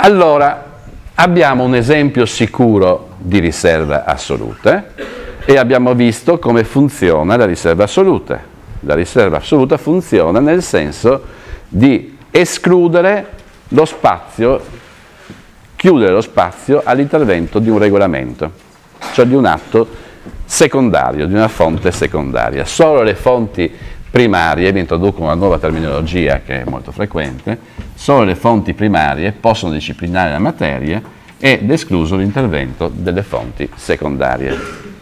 Allora, abbiamo un esempio sicuro di riserva assoluta e abbiamo visto come funziona la riserva assoluta. La riserva assoluta funziona nel senso di escludere lo spazio, chiudere lo spazio all'intervento di un regolamento, cioè di un atto secondario, di una fonte secondaria. Solo le fonti primarie, vi introduco una nuova terminologia che è molto frequente, solo le fonti primarie possono disciplinare la materia ed escluso l'intervento delle fonti secondarie.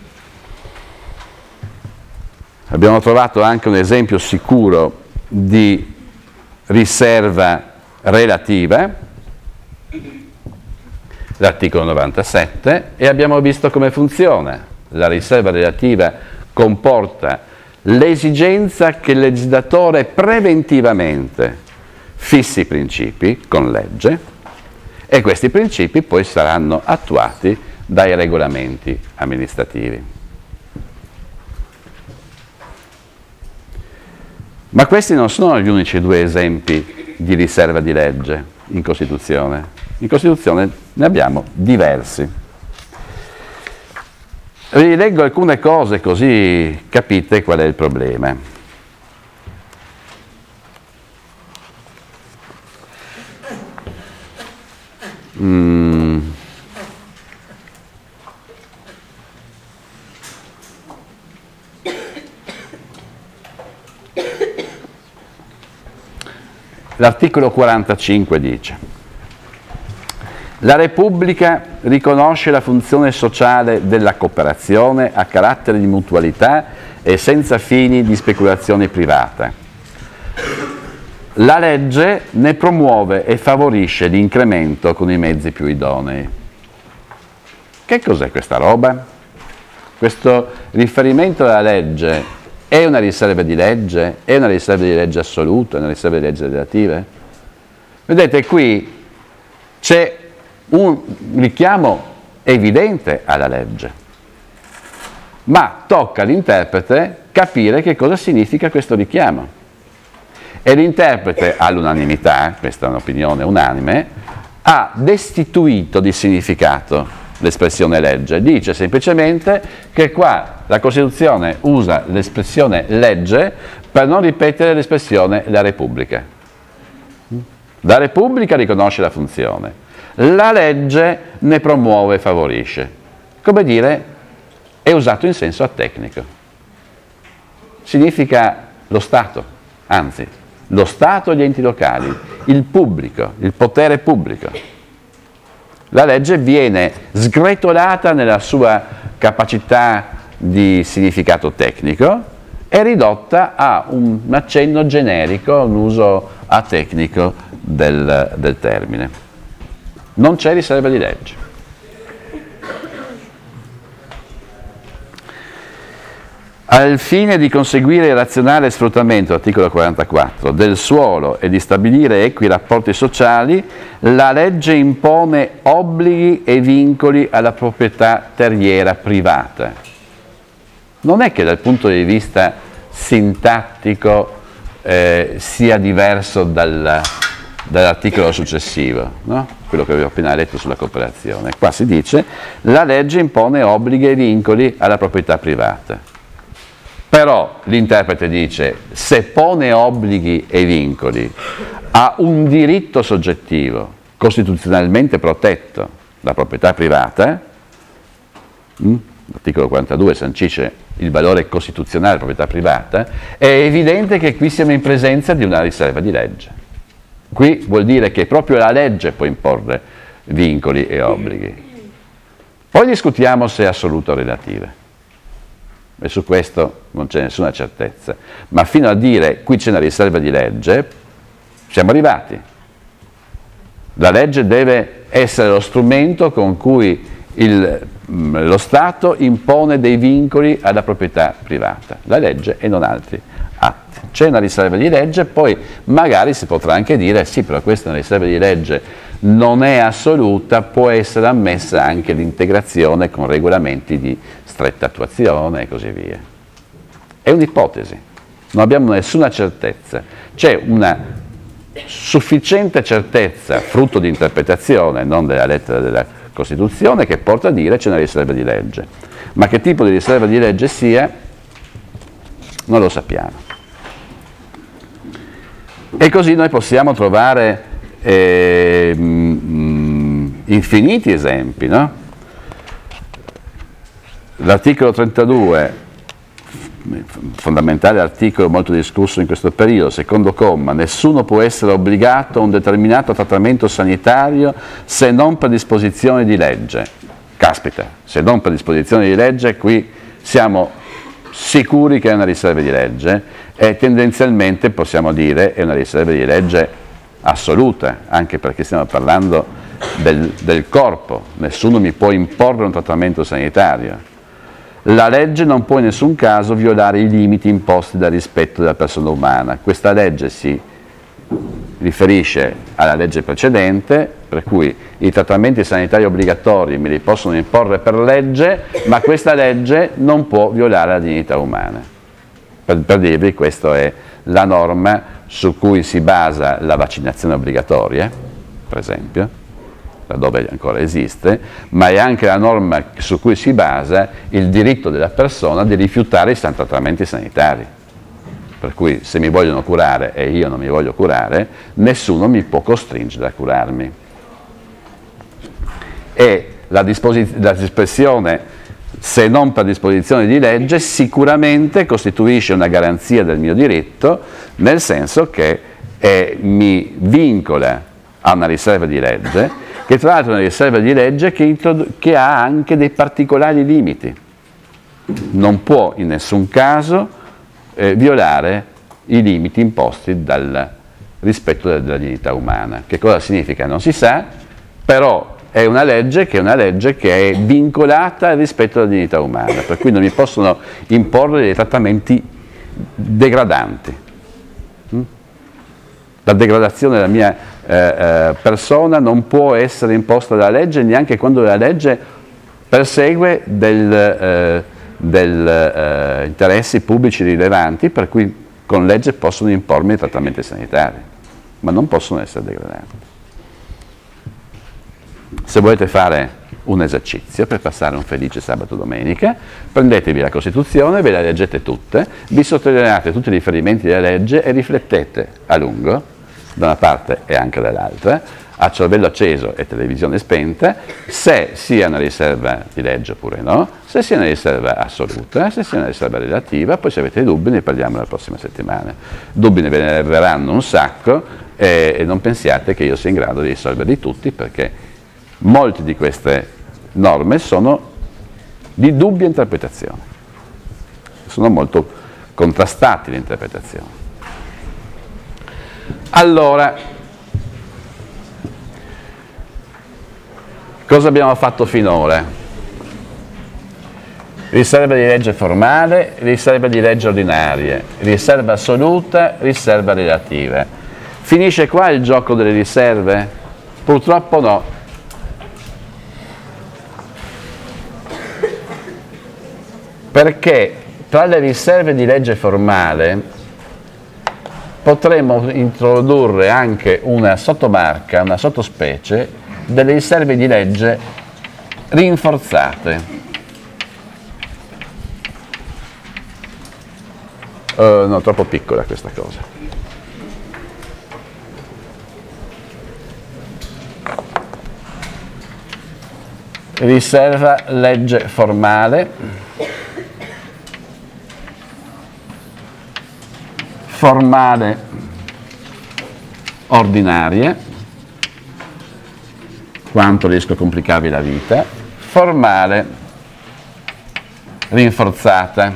Abbiamo trovato anche un esempio sicuro di riserva relativa, l'articolo 97, e abbiamo visto come funziona. La riserva relativa comporta l'esigenza che il legislatore preventivamente fissi principi con legge e questi principi poi saranno attuati dai regolamenti amministrativi. Ma questi non sono gli unici due esempi di riserva di legge in Costituzione. In Costituzione ne abbiamo diversi. Vi leggo alcune cose così capite qual è il problema. L'articolo 45 dice: la Repubblica riconosce la funzione sociale della cooperazione a carattere di mutualità e senza fini di speculazione privata. La legge ne promuove e favorisce l'incremento con i mezzi più idonei. Che cos'è questa roba? Questo riferimento alla legge è una riserva di legge? È una riserva di legge assoluta? È una riserva di legge relative? Vedete, qui c'è un richiamo evidente alla legge, ma tocca all'interprete capire che cosa significa questo richiamo. E l'interprete, all'unanimità, questa è un'opinione unanime, ha destituito di significato l'espressione legge. Dice semplicemente che qua la Costituzione usa l'espressione legge per non ripetere l'espressione la Repubblica. La Repubblica riconosce la funzione, la legge ne promuove e favorisce. Come dire, è usato in senso atecnico. Significa lo Stato, anzi, lo Stato e gli enti locali, il pubblico, il potere pubblico. La legge viene sgretolata nella sua capacità di significato tecnico e ridotta a un accenno generico, un uso atecnico del termine. Non c'è riserva di legge. Al fine di conseguire il razionale sfruttamento, articolo 44, del suolo e di stabilire equi rapporti sociali, la legge impone obblighi e vincoli alla proprietà terriera privata. Non è che dal punto di vista sintattico sia diverso dall'articolo successivo, no? Quello che avevo appena letto sulla cooperazione. Qua si dice la legge impone obblighi e vincoli alla proprietà privata. Però l'interprete dice, se pone obblighi e vincoli a un diritto soggettivo costituzionalmente protetto, la proprietà privata, l'articolo 42 sancisce il valore costituzionale della proprietà privata, è evidente che qui siamo in presenza di una riserva di legge. Qui vuol dire che proprio la legge può imporre vincoli e obblighi. Poi discutiamo se è assoluto o relativa. E su questo non c'è nessuna certezza, ma fino a dire qui c'è una riserva di legge siamo arrivati. La legge deve essere lo strumento con cui lo Stato impone dei vincoli alla proprietà privata, la legge e non altri atti. C'è una riserva di legge, poi magari si potrà anche dire sì, però questa è una riserva di legge, non è assoluta, può essere ammessa anche l'integrazione con regolamenti di stretta attuazione e così via. È un'ipotesi, non abbiamo nessuna certezza. C'è una sufficiente certezza, frutto di interpretazione, non della lettera della Costituzione, che porta a dire c'è una riserva di legge. Ma che tipo di riserva di legge sia, non lo sappiamo. E così noi possiamo trovare infiniti esempi, no? L'articolo 32, fondamentale articolo molto discusso in questo periodo, secondo comma: nessuno può essere obbligato a un determinato trattamento sanitario se non per disposizione di legge. Caspita, se non per disposizione di legge, qui siamo sicuri che è una riserva di legge, e tendenzialmente possiamo dire è una riserva di legge assoluta, anche perché stiamo parlando del corpo. Nessuno mi può imporre un trattamento sanitario. La legge non può in nessun caso violare i limiti imposti dal rispetto della persona umana. Questa legge si riferisce alla legge precedente, per cui i trattamenti sanitari obbligatori me li possono imporre per legge, ma questa legge non può violare la dignità umana. Per dirvi, questa è la norma su cui si basa la vaccinazione obbligatoria, per esempio, laddove ancora esiste, ma è anche la norma su cui si basa il diritto della persona di rifiutare i trattamenti sanitari. Per cui se mi vogliono curare e io non mi voglio curare, nessuno mi può costringere a curarmi. E l'espressione se non per disposizione di legge sicuramente costituisce una garanzia del mio diritto, nel senso che mi vincola a una riserva di legge, che tra l'altro è una riserva di legge che ha anche dei particolari limiti. Non può in nessun caso violare i limiti imposti dal rispetto della dignità umana. Che cosa significa? Non si sa, però è una legge che è vincolata al rispetto della dignità umana, per cui non mi possono imporre dei trattamenti degradanti. La degradazione della mia persona non può essere imposta dalla legge, neanche quando la legge persegue interessi pubblici rilevanti, per cui con legge possono impormi i trattamenti sanitari, ma non possono essere degradanti. Se volete fare un esercizio per passare un felice sabato domenica, prendetevi la Costituzione, ve la leggete tutte, vi sottolineate tutti i riferimenti della legge e riflettete a lungo, da una parte e anche dall'altra, a cervello acceso e televisione spenta, se sia una riserva di legge oppure no, se sia una riserva assoluta, se sia una riserva relativa. Poi se avete dubbi ne parliamo la prossima settimana. Dubbi ne verranno un sacco e non pensiate che io sia in grado di risolverli tutti, perché molte di queste norme sono di dubbia interpretazione, sono molto contrastanti le interpretazioni. Allora, cosa abbiamo fatto finora? Riserva di legge formale, riserva di legge ordinaria, riserva assoluta, riserva relativa. Finisce qua il gioco delle riserve? Purtroppo no. Perché tra le riserve di legge formale potremmo introdurre anche una sottomarca, una sottospecie delle riserve di legge rinforzate. No, troppo piccola questa cosa. Riserva legge formale, formale ordinaria, quanto riesco a complicarvi la vita, formale rinforzata.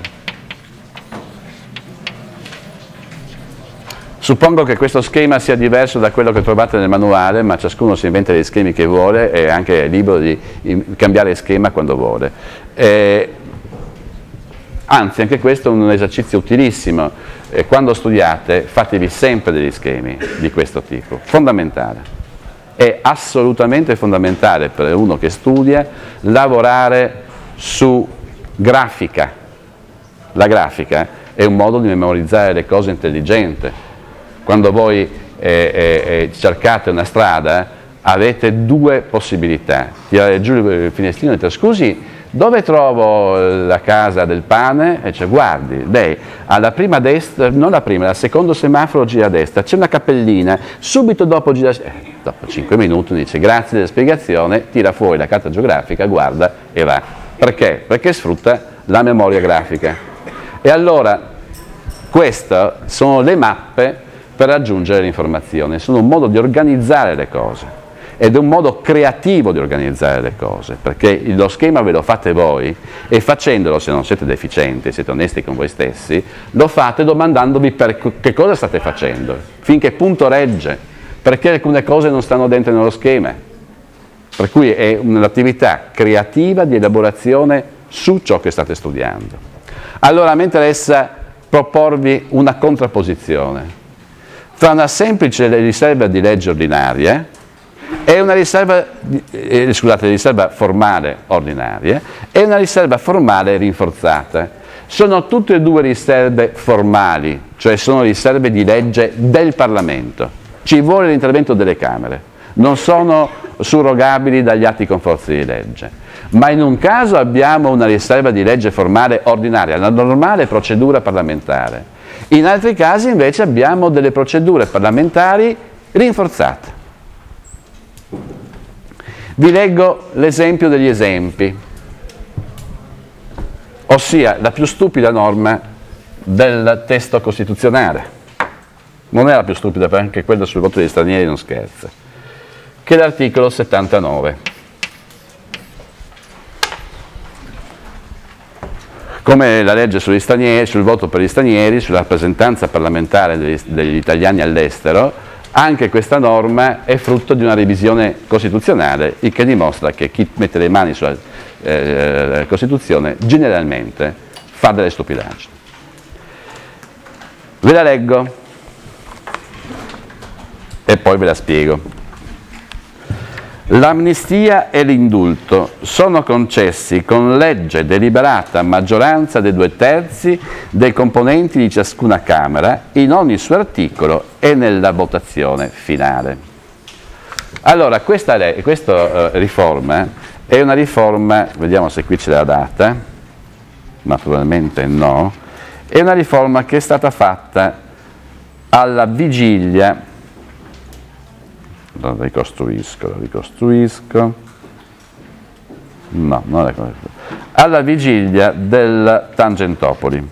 Suppongo che questo schema sia diverso da quello che trovate nel manuale, ma ciascuno si inventa gli schemi che vuole e anche è libero di cambiare schema quando vuole. Anzi, anche questo è un esercizio utilissimo. Quando studiate, fatevi sempre degli schemi di questo tipo, fondamentale. È assolutamente fondamentale per uno che studia lavorare su grafica. La grafica è un modo di memorizzare le cose intelligente. Quando voi e cercate una strada, avete due possibilità: tirare giù il finestrino e dire scusi, dove trovo la casa del pane? E cioè, guardi, lei alla prima destra, non la prima, al secondo semaforo gira a destra, c'è una cappellina, subito dopo gira a sinistra. Dopo 5 minuti dice grazie della spiegazione, tira fuori la carta geografica, guarda e va. Perché? Perché sfrutta la memoria grafica. E allora queste sono le mappe per raggiungere l'informazione, sono un modo di organizzare le cose. Ed è un modo creativo di organizzare le cose, perché lo schema ve lo fate voi e facendolo, se non siete deficienti, siete onesti con voi stessi, lo fate domandandovi per che cosa state facendo, fin che punto regge, perché alcune cose non stanno dentro nello schema. Per cui è un'attività creativa di elaborazione su ciò che state studiando. Allora mi interessa proporvi una contrapposizione tra una semplice riserva di legge ordinaria e una riserva, riserva formale ordinaria e una riserva formale rinforzata. Sono tutte e due riserve formali, cioè sono riserve di legge del Parlamento. Ci vuole l'intervento delle Camere, non sono surrogabili dagli atti con forza di legge. Ma in un caso abbiamo una riserva di legge formale ordinaria, la normale procedura parlamentare. In altri casi invece abbiamo delle procedure parlamentari rinforzate. Vi leggo l'esempio degli esempi, ossia la più stupida norma del testo costituzionale. Non è la più stupida, perché anche quella sul voto degli stranieri non scherza, che è l'articolo 79. Come la legge sugli stranieri, sul voto per gli stranieri, sulla rappresentanza parlamentare degli italiani all'estero, anche questa norma è frutto di una revisione costituzionale, il che dimostra che chi mette le mani sulla Costituzione generalmente fa delle stupidaggini. Ve la leggo e poi ve la spiego. L'amnistia e l'indulto sono concessi con legge deliberata a maggioranza dei 2/3 dei componenti di ciascuna Camera in ogni suo articolo e nella votazione finale. Allora, questa riforma è una riforma, vediamo se qui c'è la data, naturalmente no, è una riforma che è stata fatta alla vigilia. Lo ricostruisco. No, non è questo. Alla vigilia del Tangentopoli,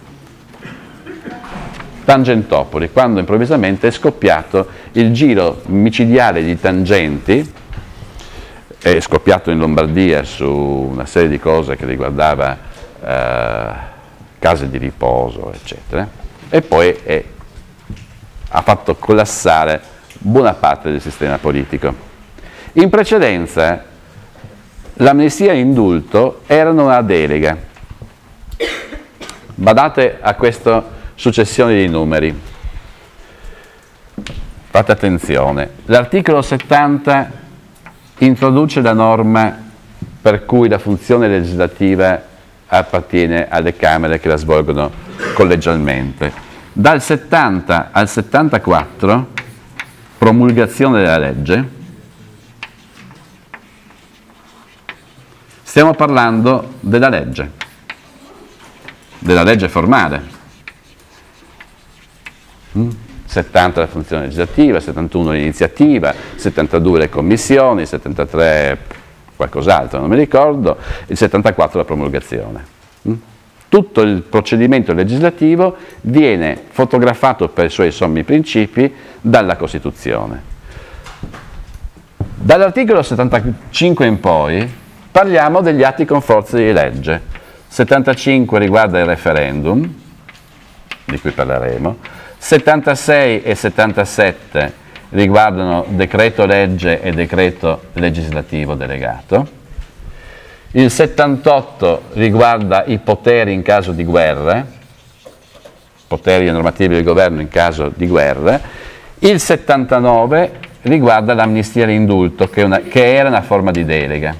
quando improvvisamente è scoppiato il giro micidiale di tangenti, è scoppiato in Lombardia su una serie di cose che riguardava case di riposo, eccetera, e poi ha fatto collassare buona parte del sistema politico. In precedenza l'amnistia e l'indulto erano una delega. Badate a questa successione di numeri. Fate attenzione. L'articolo 70 introduce la norma per cui la funzione legislativa appartiene alle Camere che la svolgono collegialmente. Dal 70 al 74 promulgazione della legge, stiamo parlando della legge formale. 70 la funzione legislativa, 71 l'iniziativa, 72 le commissioni, 73 qualcos'altro, non mi ricordo, il 74 la promulgazione. Tutto il procedimento legislativo viene fotografato per i suoi sommi principi dalla Costituzione. Dall'articolo 75 in poi parliamo degli atti con forza di legge. 75 riguarda il referendum, di cui parleremo, 76 e 77 riguardano decreto legge e decreto legislativo delegato. Il 78 riguarda i poteri in caso di guerra, poteri normativi del governo in caso di guerra. Il 79 riguarda l'amnistia e l'indulto, che era una forma di delega.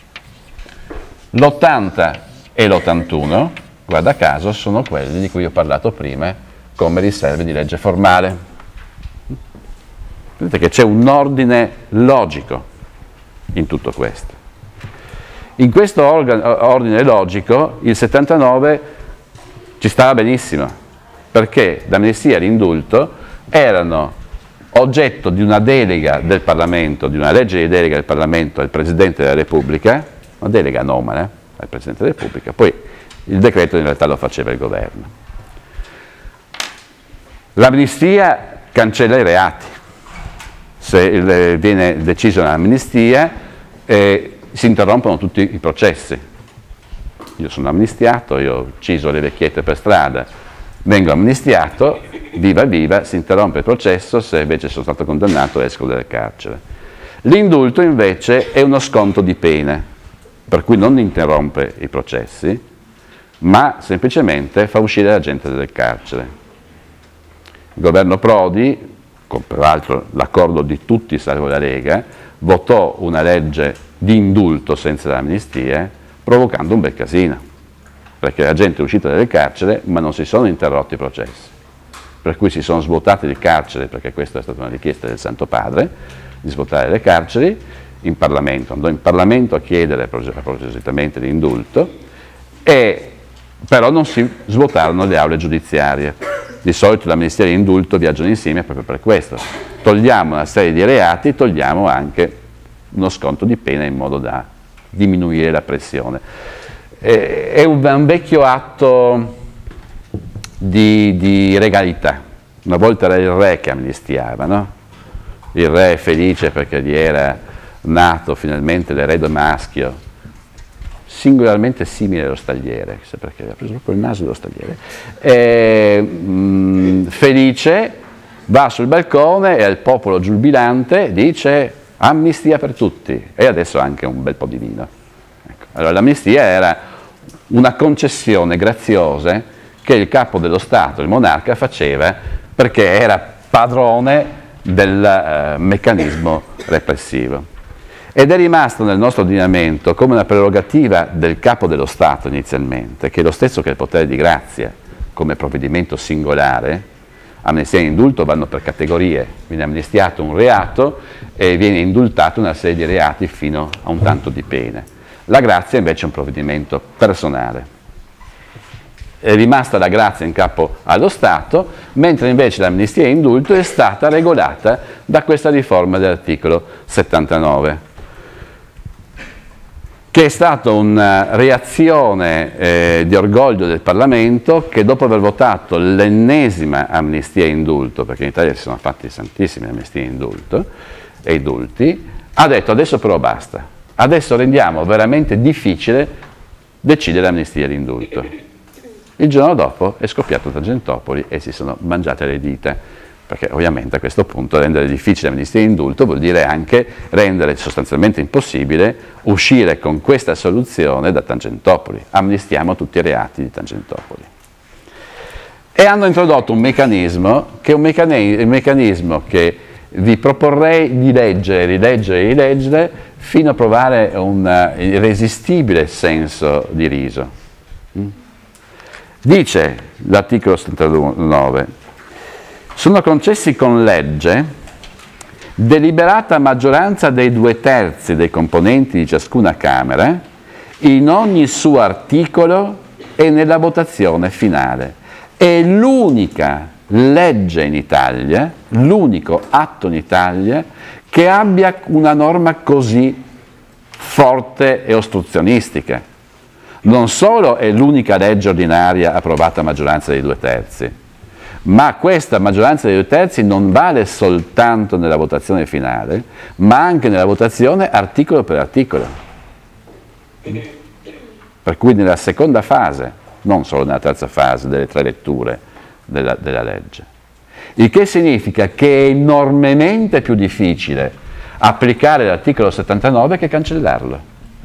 L'80 e l'81, guarda caso, sono quelli di cui ho parlato prima come riserve di legge formale. Vedete che c'è un ordine logico in tutto questo. In questo ordine logico il 79 ci stava benissimo, perché l'amnistia e l'indulto erano oggetto di una delega del Parlamento, di una legge di delega del Parlamento al Presidente della Repubblica, una delega anomala al Presidente della Repubblica, poi il decreto in realtà lo faceva il governo. L'amnistia cancella i reati. Se viene decisa un'amnistia si interrompono tutti i processi. Io sono amnistiato, io ho ucciso le vecchiette per strada, vengo amnistiato, viva viva, si interrompe il processo, se invece sono stato condannato esco dal carcere. L'indulto invece è uno sconto di pene, per cui non interrompe i processi, ma semplicemente fa uscire la gente dal carcere. Il governo Prodi, con peraltro l'accordo di tutti salvo la Lega, votò una legge di indulto senza l'amnistia, provocando un bel casino, perché la gente è uscita dal carcere ma non si sono interrotti i processi, per cui si sono svuotate il carcere, perché questa è stata una richiesta del Santo Padre, di svuotare le carceri. In Parlamento, andò in Parlamento a chiedere appositamente l'indulto, però non si svuotarono le aule giudiziarie. Di solito l'amnistia e l'indulto viaggiano insieme proprio per questo. Togliamo una serie di reati, togliamo anche uno sconto di pena in modo da diminuire la pressione. È un vecchio atto di regalità. Una volta era il re che amnistiava, no? Il re è felice perché gli era nato finalmente l'erede maschio, singolarmente simile allo stagliere, chissà perché ha preso proprio il naso dello stagliere, felice, va sul balcone e al popolo giubilante dice amnistia per tutti, e adesso anche un bel po' di vino. Ecco. Allora l'amnistia era una concessione graziosa che il capo dello Stato, il monarca, faceva perché era padrone del meccanismo repressivo. Ed è rimasto nel nostro ordinamento come una prerogativa del capo dello Stato inizialmente, che è lo stesso che il potere di grazia, come provvedimento singolare. Amnistia e indulto vanno per categorie, viene amnistiato un reato e viene indultato una serie di reati fino a un tanto di pene. La grazia invece è un provvedimento personale. È rimasta la grazia in capo allo Stato, mentre invece l'amnistia e indulto è stata regolata da questa riforma dell'articolo 79. Che è stata una reazione di orgoglio del Parlamento che, dopo aver votato l'ennesima amnistia e indulto, perché in Italia si sono fatti tantissime amnistie e indulti, ha detto adesso però basta, adesso rendiamo veramente difficile decidere l'amnistia e l'indulto. Il giorno dopo è scoppiato Tangentopoli e si sono mangiate le dita, perché ovviamente a questo punto rendere difficile l'amnistia e l'indulto vuol dire anche rendere sostanzialmente impossibile uscire con questa soluzione da Tangentopoli. Amnistiamo tutti i reati di Tangentopoli. E hanno introdotto un meccanismo che è un meccanismo che vi proporrei di leggere, rileggere e rileggere fino a provare un irresistibile senso di riso. Dice l'articolo 79: sono concessi con legge, deliberata a maggioranza dei 2/3 dei componenti di ciascuna Camera, in ogni suo articolo e nella votazione finale. È l'unica legge in Italia, l'unico atto in Italia che abbia una norma così forte e ostruzionistica. Non solo è l'unica legge ordinaria approvata a maggioranza dei 2/3, ma questa maggioranza dei 2/3 non vale soltanto nella votazione finale, ma anche nella votazione articolo per articolo. Per cui nella seconda fase, non solo nella terza fase delle 3 letture della legge. Il che significa che è enormemente più difficile applicare l'articolo 79 che cancellarlo.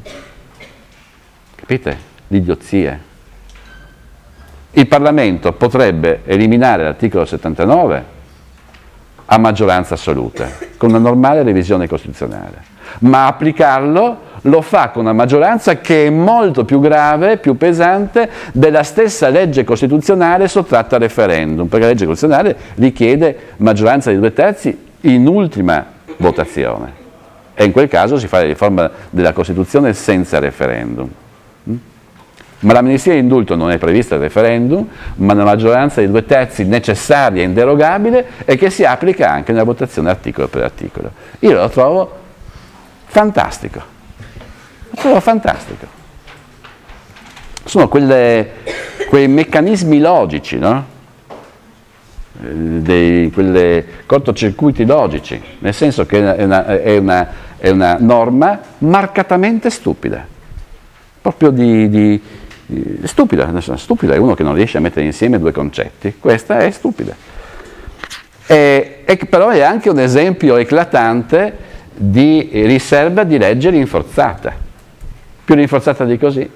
Capite? L'idiozia. Il Parlamento potrebbe eliminare l'articolo 79 a maggioranza assoluta, con una normale revisione costituzionale, ma applicarlo lo fa con una maggioranza che è molto più grave, più pesante della stessa legge costituzionale sottratta al referendum, perché la legge costituzionale richiede maggioranza di 2/3 in ultima votazione. E in quel caso si fa la riforma della Costituzione senza referendum. Ma l'amnistia e l'indulto non è prevista il referendum, ma una maggioranza di 2/3 necessaria e inderogabile e che si applica anche nella votazione articolo per articolo. Io lo trovo fantastico. Lo trovo fantastico. Sono quei meccanismi logici, no? Quei cortocircuiti logici, nel senso che è una norma marcatamente stupida. Proprio stupida. Stupida è uno che non riesce a mettere insieme due concetti. Questa è stupida. Però è anche un esempio eclatante di riserva di legge rinforzata. Più rinforzata di così.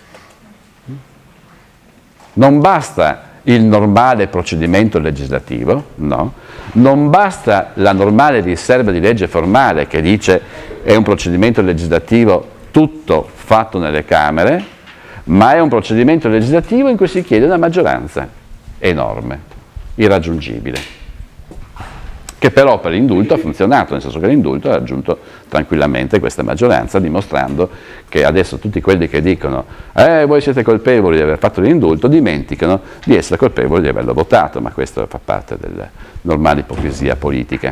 Non basta il normale procedimento legislativo, no. Non basta la normale riserva di legge formale che dice è un procedimento legislativo tutto fatto nelle Camere, ma è un procedimento legislativo in cui si chiede una maggioranza enorme, irraggiungibile, che però per l'indulto ha funzionato, nel senso che l'indulto ha raggiunto tranquillamente questa maggioranza, dimostrando che adesso tutti quelli che dicono voi siete colpevoli di aver fatto l'indulto dimenticano di essere colpevoli di averlo votato, ma questo fa parte della normale ipocrisia politica.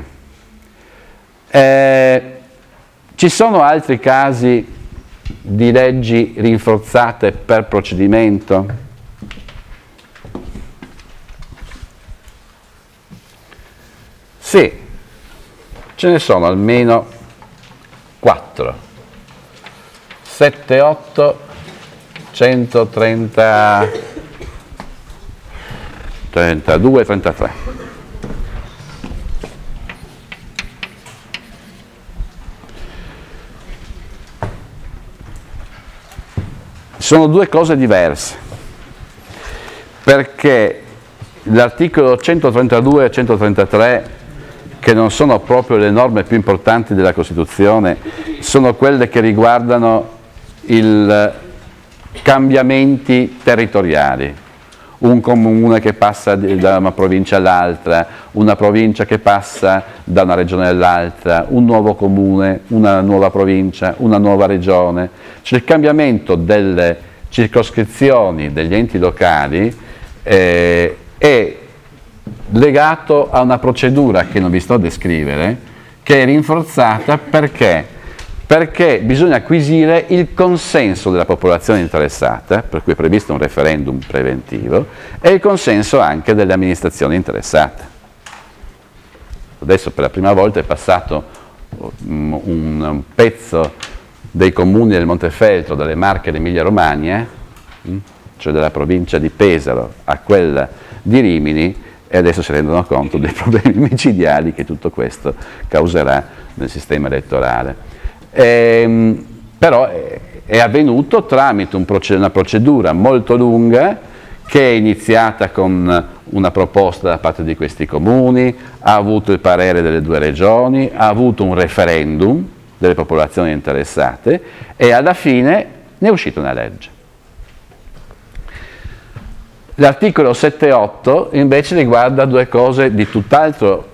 Ci sono altri casi di leggi rinforzate per procedimento? Sì, ce ne sono almeno 4, 7, 8, 130, 32, 33. Sono due cose diverse, perché l'articolo 132 e 133, che non sono proprio le norme più importanti della Costituzione, sono quelle che riguardano i cambiamenti territoriali. Un comune che passa da una provincia all'altra, una provincia che passa da una regione all'altra, un nuovo comune, una nuova provincia, una nuova regione. Cioè il cambiamento delle circoscrizioni degli enti locali è legato a una procedura che non vi sto a descrivere, che è rinforzata perché bisogna acquisire il consenso della popolazione interessata, per cui è previsto un referendum preventivo, e il consenso anche delle amministrazioni interessate. Adesso per la prima volta è passato un pezzo dei comuni del Montefeltro, dalle Marche e dell'Emilia Romagna, cioè dalla provincia di Pesaro a quella di Rimini, e adesso si rendono conto dei problemi micidiali che tutto questo causerà nel sistema elettorale. Però è avvenuto tramite una procedura molto lunga che è iniziata con una proposta da parte di questi comuni, ha avuto il parere delle due regioni, ha avuto un referendum delle popolazioni interessate e alla fine ne è uscita una legge. L'articolo 7.8 invece riguarda due cose di tutt'altro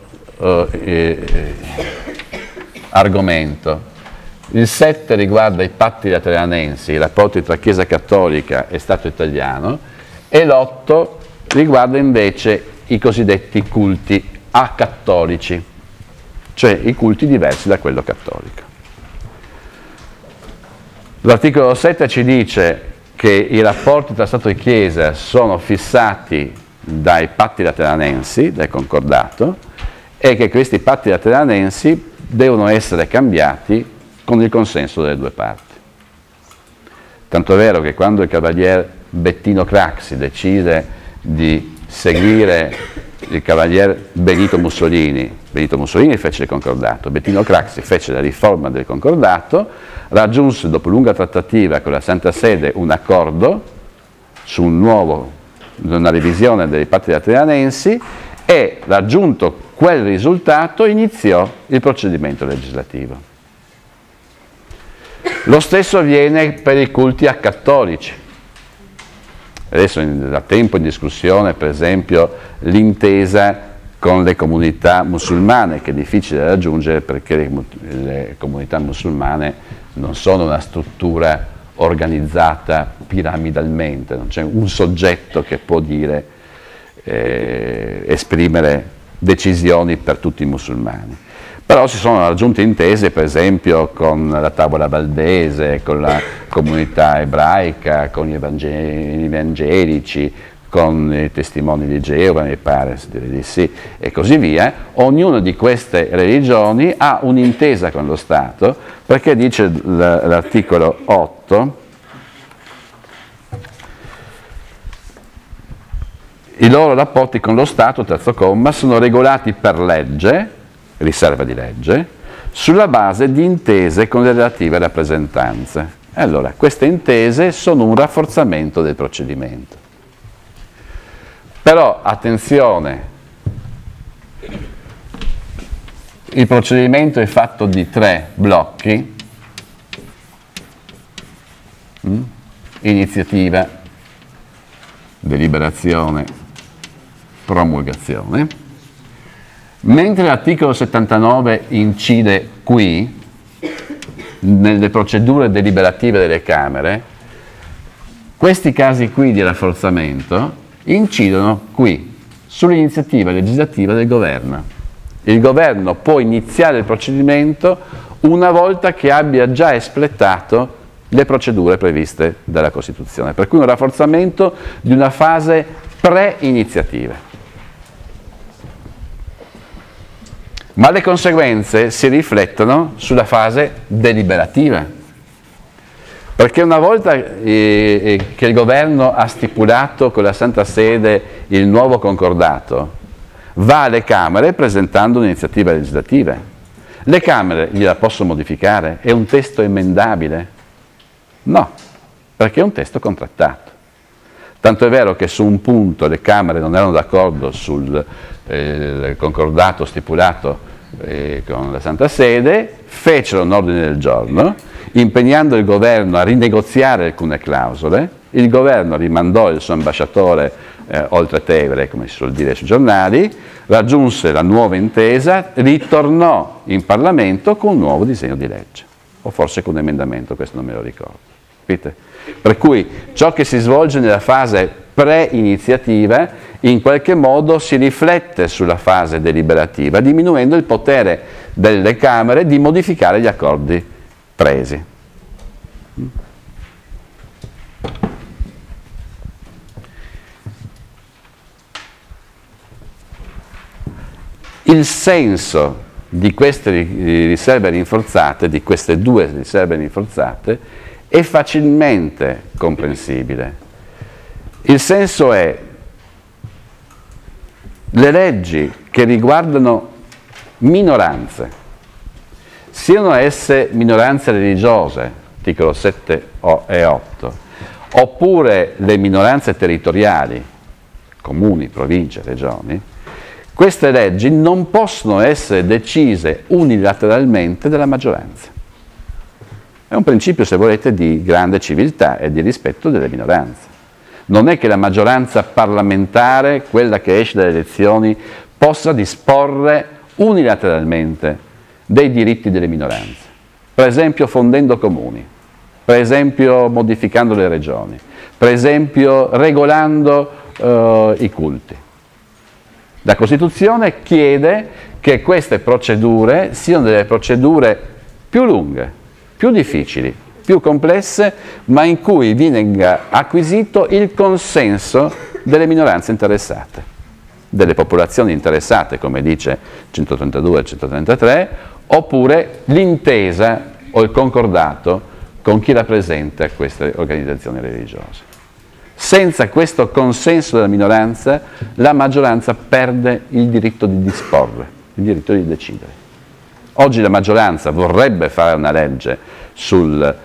argomento. Il 7 riguarda i patti lateranensi, i rapporti tra Chiesa Cattolica e Stato italiano, e l'8 riguarda invece i cosiddetti culti acattolici, cioè i culti diversi da quello cattolico. L'articolo 7 ci dice che i rapporti tra Stato e Chiesa sono fissati dai patti lateranensi, dal concordato, e che questi patti lateranensi devono essere cambiati con il consenso delle due parti. Tanto è vero che quando il cavalier Bettino Craxi decise di seguire il cavalier Benito Mussolini fece il concordato, Bettino Craxi fece la riforma del concordato, raggiunse dopo lunga trattativa con la Santa Sede un accordo su una revisione dei patti lateranensi e, raggiunto quel risultato, iniziò il procedimento legislativo. Lo stesso avviene per i culti acattolici. Adesso da tempo in discussione, per esempio, l'intesa con le comunità musulmane, che è difficile da raggiungere perché le comunità musulmane non sono una struttura organizzata piramidalmente, non c'è un soggetto che può dire, esprimere decisioni per tutti i musulmani. Però si sono raggiunte intese, per esempio, con la Tavola Valdese, con la comunità ebraica, con gli evangelici, con i testimoni di Geova, mi pare, direi di sì, e così via. Ognuna di queste religioni ha un'intesa con lo Stato, perché dice l'articolo 8, i loro rapporti con lo Stato, terzo comma, sono regolati per legge, riserva di legge, sulla base di intese con le relative rappresentanze. Allora, queste intese sono un rafforzamento del procedimento. Però, attenzione, il procedimento è fatto di 3 blocchi: iniziativa, deliberazione, promulgazione. Mentre l'articolo 79 incide qui, nelle procedure deliberative delle Camere, questi casi qui di rafforzamento incidono qui, sull'iniziativa legislativa del governo. Il governo può iniziare il procedimento una volta che abbia già espletato le procedure previste dalla Costituzione, per cui un rafforzamento di una fase pre-iniziativa. Ma le conseguenze si riflettono sulla fase deliberativa. Perché una volta che il governo ha stipulato con la Santa Sede il nuovo concordato, va alle Camere presentando un'iniziativa legislativa. Le Camere gliela possono modificare? È un testo emendabile? No, perché è un testo contrattato. Tanto è vero che su un punto le Camere non erano d'accordo sul concordato stipulato con la Santa Sede, fecero un ordine del giorno, impegnando il governo a rinegoziare alcune clausole. Il governo rimandò il suo ambasciatore oltre Tevere, come si suol dire sui giornali, raggiunse la nuova intesa, ritornò in Parlamento con un nuovo disegno di legge, o forse con un emendamento, questo non me lo ricordo. Capite? Per cui ciò che si svolge nella fase pre-iniziativa in qualche modo si riflette sulla fase deliberativa, diminuendo il potere delle Camere di modificare gli accordi presi. Il senso di queste riserve rinforzate, di queste 2 riserve rinforzate, è facilmente comprensibile. Il senso è: le leggi che riguardano minoranze, siano esse minoranze religiose, articolo 7 e 8, oppure le minoranze territoriali, comuni, province, regioni, queste leggi non possono essere decise unilateralmente dalla maggioranza. È un principio, se volete, di grande civiltà e di rispetto delle minoranze. Non è che la maggioranza parlamentare, quella che esce dalle elezioni, possa disporre unilateralmente dei diritti delle minoranze, per esempio fondendo comuni, per esempio modificando le regioni, per esempio regolando i culti. La Costituzione chiede che queste procedure siano delle procedure più lunghe, più difficili, più complesse, ma in cui venga acquisito il consenso delle minoranze interessate, delle popolazioni interessate, come dice 132 e 133, oppure l'intesa o il concordato con chi rappresenta queste organizzazioni religiose. Senza questo consenso della minoranza, la maggioranza perde il diritto di disporre, il diritto di decidere. Oggi la maggioranza vorrebbe fare una legge sul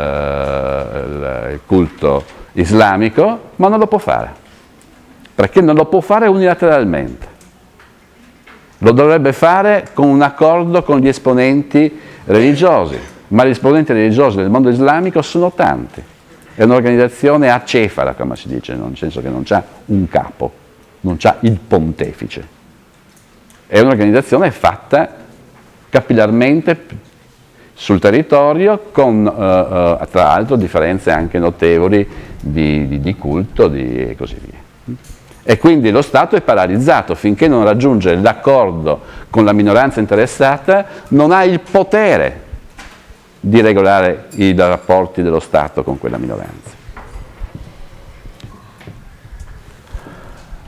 culto islamico, ma non lo può fare, perché non lo può fare unilateralmente. Lo dovrebbe fare con un accordo con gli esponenti religiosi, ma gli esponenti religiosi del mondo islamico sono tanti. È un'organizzazione acefala, come si dice, nel senso che non c'ha un capo, non c'ha il pontefice. è un'organizzazione fatta capillarmente sul territorio con tra l'altro differenze anche notevoli di culto e così via. E quindi lo Stato è paralizzato finché non raggiunge l'accordo con la minoranza interessata, non ha il potere di regolare i rapporti dello Stato con quella minoranza.